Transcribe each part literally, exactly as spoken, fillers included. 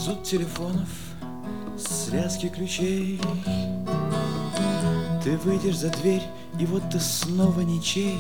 Зуд телефонов, связки ключей. Ты выйдешь за дверь, и вот ты снова ничей.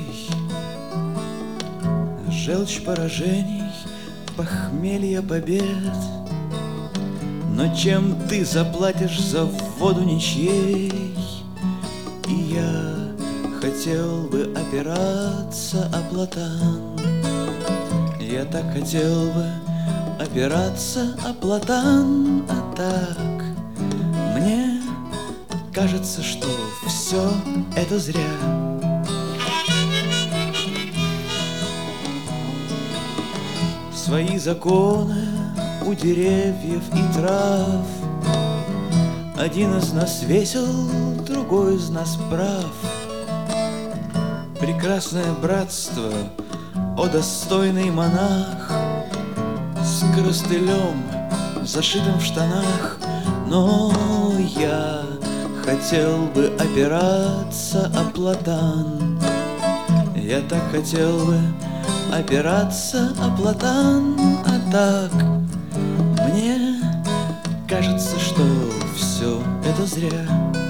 Желчь поражений, похмелье побед. Но чем ты заплатишь за воду ничьей? И я хотел бы опираться о платан. Я так хотел бы опираться о платан, а так мне кажется, что все это зря. Свои законы у деревьев и трав. Один из нас весел, другой из нас прав. Прекрасное братство, о достойный монах, с коростылем, зашитым в штанах. Но я хотел бы опираться о платан. Я так хотел бы опираться о платан, а так мне кажется, что все это зря.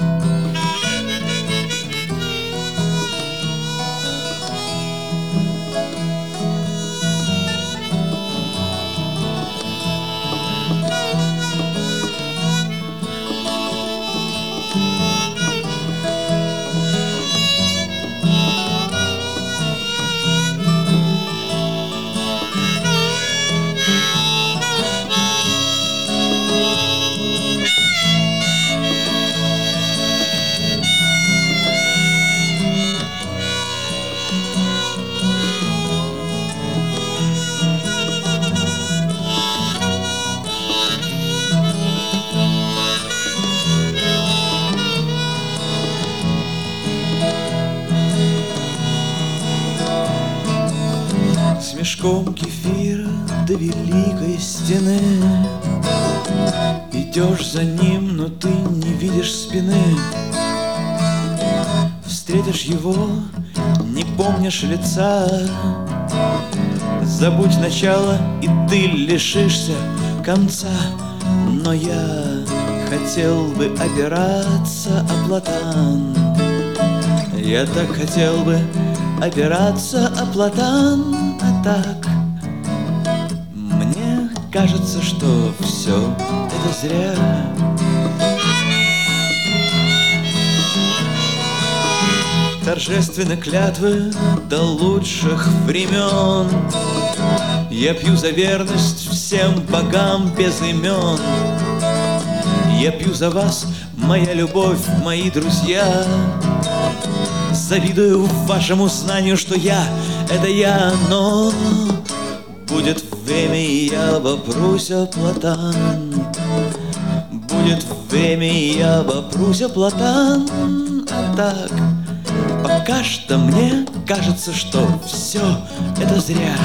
С мешком кефира до великой стены. Идешь за ним, но ты не видишь спины. Встретишь его, не помнишь лица. Забудь начало, и ты лишишься конца. Но я хотел бы опираться о платан. Я так хотел бы опираться о платан, а так мне кажется, что все это зря. Торжественно клятвы до лучших времен. Я пью за верность всем богам без имен. Я пью за вас, моя любовь, мои друзья. Завидую вашему знанию, что я — это я. Но будет время, и я вопрусь о платан. Будет время, и я вопрусь о платан. А так пока что мне кажется, что все это зря.